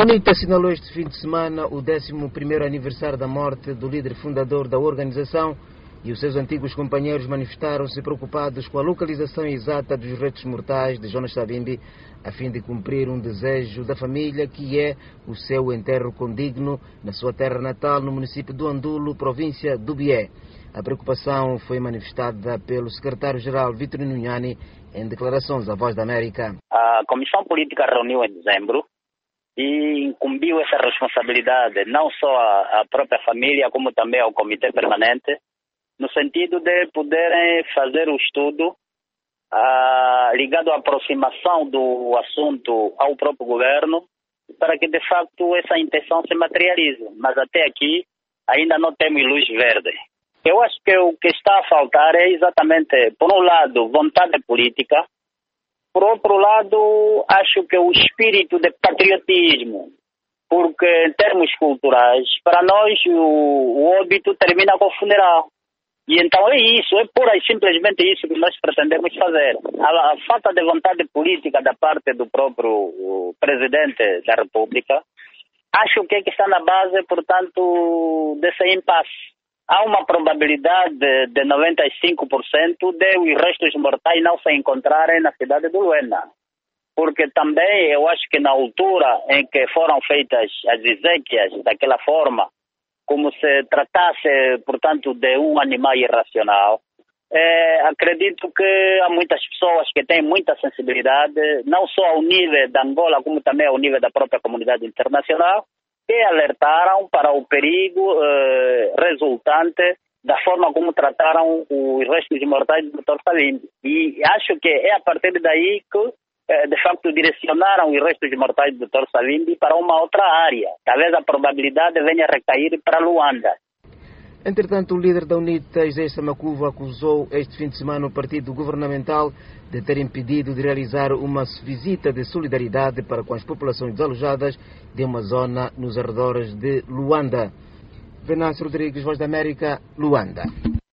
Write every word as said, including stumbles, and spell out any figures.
UNITA assinalou este fim de semana o décimo primeiro aniversário da morte do líder fundador da organização e os seus antigos companheiros manifestaram-se preocupados com a localização exata dos restos mortais de Jonas Savimbi, a fim de cumprir um desejo da família, que é o seu enterro condigno na sua terra natal, no município do Andulo, província do Bié. A preocupação foi manifestada pelo secretário-geral Vitorino Nhani em declarações à Voz da América. A Comissão Política reuniu em dezembro e incumbiu essa responsabilidade não só à própria família, como também ao Comitê Permanente, no sentido de poderem fazer o estudo uh, ligado à aproximação do assunto ao próprio governo, para que de facto essa intenção se materialize. Mas até aqui ainda não temos luz verde. Eu acho que o que está a faltar é exatamente, por um lado, vontade política. Por outro lado, acho que o espírito de patriotismo, porque em termos culturais, para nós o, o óbito termina com o funeral. E então é isso, é pura e simplesmente isso que nós pretendemos fazer. A, a falta de vontade política da parte do próprio presidente da República, acho que é que está na base, portanto, desse impasse. Há uma probabilidade de noventa e cinco por cento de os restos mortais não se encontrarem na cidade de Luena. Porque também eu acho que na altura em que foram feitas as exéquias daquela forma, como se tratasse, portanto, de um animal irracional, é, acredito que há muitas pessoas que têm muita sensibilidade, não só ao nível da Angola, como também ao nível da própria comunidade internacional, que alertaram para o perigo eh, resultante da forma como trataram os restos mortais do doutor Savimbi. E acho que é a partir daí que, eh, de facto, direcionaram os restos mortais do doutor Savimbi para uma outra área. Talvez a probabilidade venha a recair para Luanda. Entretanto, o líder da UNITA, José Samakuva, acusou este fim de semana o partido governamental de ter impedido de realizar uma visita de solidariedade para com as populações desalojadas de uma zona nos arredores de Luanda. Venâncio Rodrigues, Voz da América, Luanda.